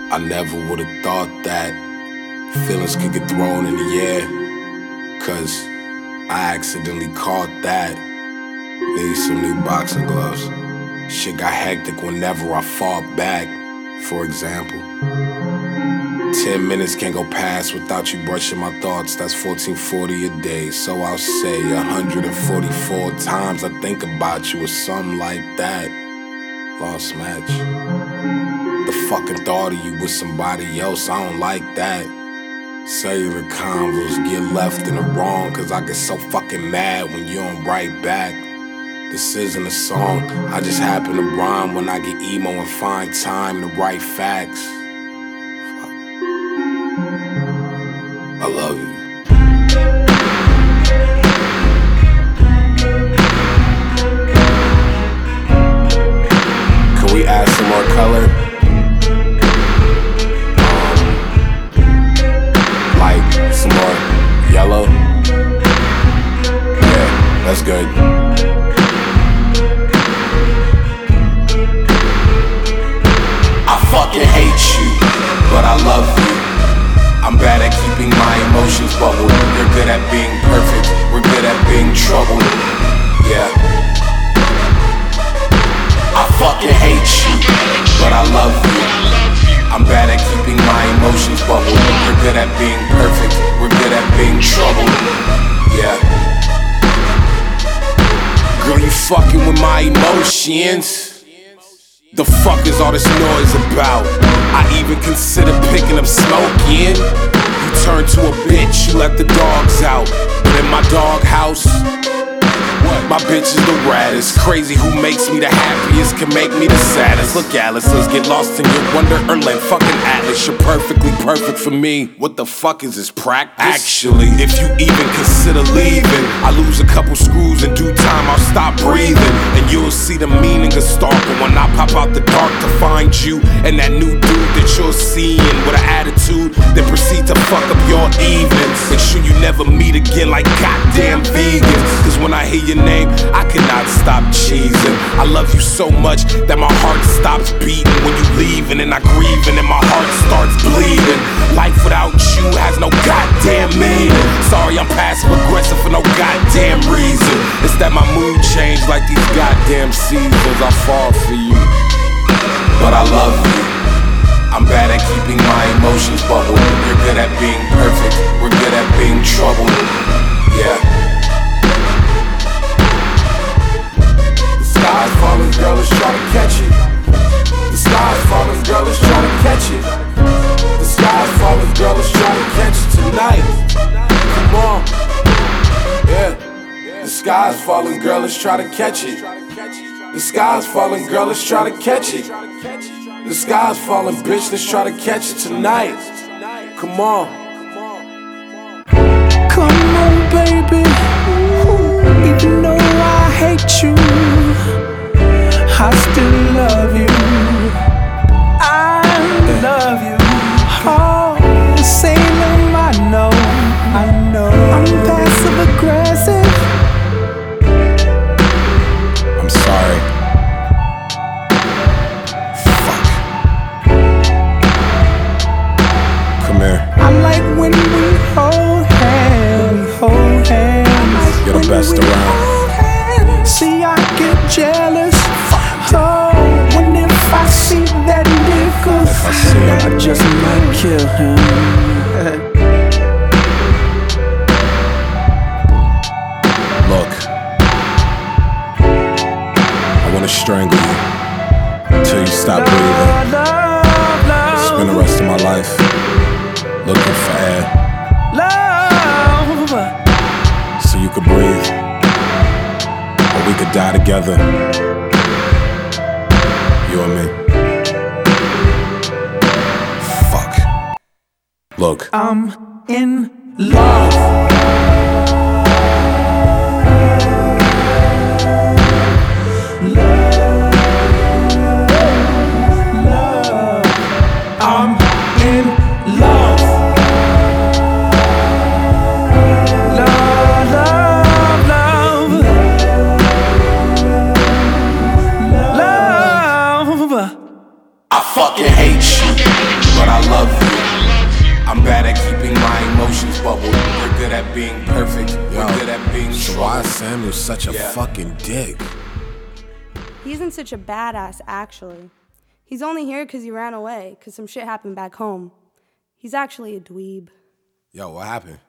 I never would've thought that feelings could get thrown in the air, 'cause I accidentally caught that. Need some new boxing gloves. Shit got hectic whenever I fought back. For example, 10 minutes can't go past without you brushing my thoughts. That's 1440 a day. So I'll say 144 times I think about you or something like that. Lost match. The fucking thought of you with somebody else, I don't like that. Cellular convos get left in the wrong, 'cause I get so fucking mad when you don't write back. This isn't a song, I just happen to rhyme when I get emo and find time to write facts. Fuck. I love you. Can we add some more color? Like some more yellow? Yeah, that's good. I fucking hate you, but I love you. I'm bad at keeping my emotions bubbled. You're good at being perfect, we're good at being troubled. Yeah. I fucking hate you, but I love you. I'm bad at keeping my emotions bubbled. You're good at being perfect, we're good at being troubled. Yeah. Girl, you fucking with my emotions. The fuck is all this noise about? I even consider picking up smoking. You turn to a bitch, you let the dogs out. But in my doghouse, my bitch is the raddest. Crazy who makes me the happiest can make me the saddest. Look, Alice, let's get lost in your wonderland. Fucking Atlas, you're perfectly perfect for me. What the fuck is this practice? Actually, if you even consider leaving, I lose a couple screws in due time, I'll stop breathing. And you'll see the meaning of stalking when I pop out the dark to find you and that new dude that you're seeing with an attitude, then proceed to fuck up your evenings. Make sure you never meet again like goddamn vegans. 'Cause when I hear your name, I cannot stop cheesing. I love you so much that my heart stops beating when you leave, and then I grieve and then my heart starts bleeding. Life without you has no goddamn meaning. Sorry, I'm passive aggressive for no goddamn reason. It's that my mood changed like these goddamn seasons. I fall for you, but I love you. I'm bad at keeping my emotions bubbled. You're good at being perfect, we're good at being troubled. Yeah. The sky's falling, girl, let's try to catch it. The sky's falling, girl, let's try to catch it. The sky's falling, girl, let's try to catch it tonight. Come on. Yeah. The sky's falling, girl, let's try to catch it. The sky's falling, girl, let's try to catch it. The sky's falling, bitch, let's try to catch it tonight. Come on. Come on, baby. Even though I hate you, I still love you. I love you. Oh, Salem, I know. I'm passive aggressive. I'm sorry. Fuck. Come here. I like when we hold hands. You're the best around. See, I get jealous. Oh, when if I see that nigga, If I see him, I just might kill him. Look, I wanna strangle you until you stop breathing. Spend the rest of my life looking for air, Love. so you could breathe, or we could die together. You and me. Fuck. Look, I'm in love. I'm in love. I fucking hate you, but I love you. I'm bad at keeping my emotions bubbled. You're good at being perfect. You're good at being so why is Samuel such a fucking dick? He isn't such a badass, actually. He's only here because he ran away, because some shit happened back home. He's actually a dweeb. Yo, what happened?